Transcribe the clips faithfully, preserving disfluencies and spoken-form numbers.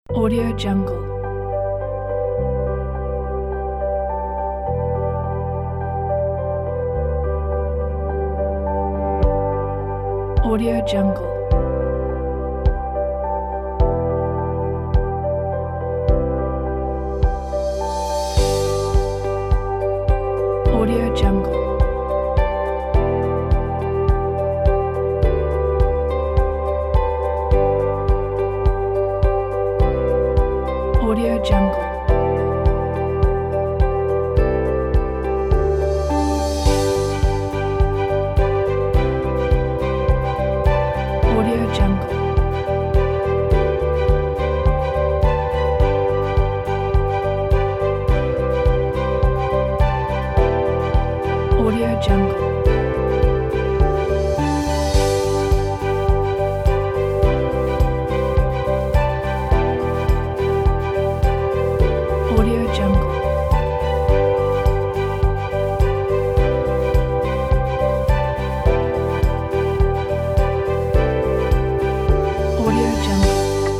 Audio Jungle. Audio Jungle. Audio Jungle. Audio Jungle. Audio Jungle. Audio Jungle. Audio Jungle. Audio Jungle.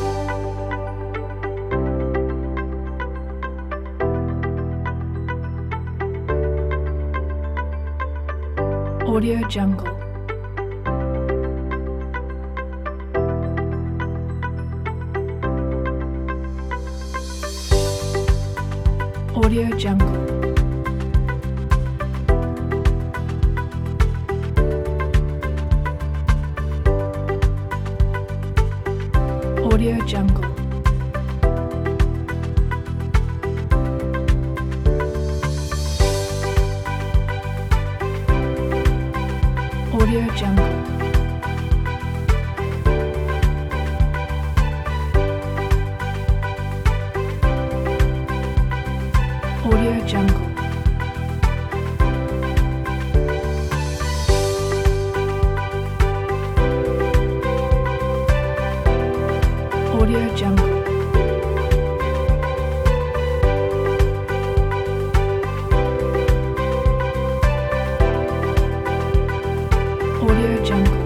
Audio Jungle. Audio Jungle. Audio Jungle. Audio Jungle. Audio Jungle. Audio Jungle. Audio Jungle.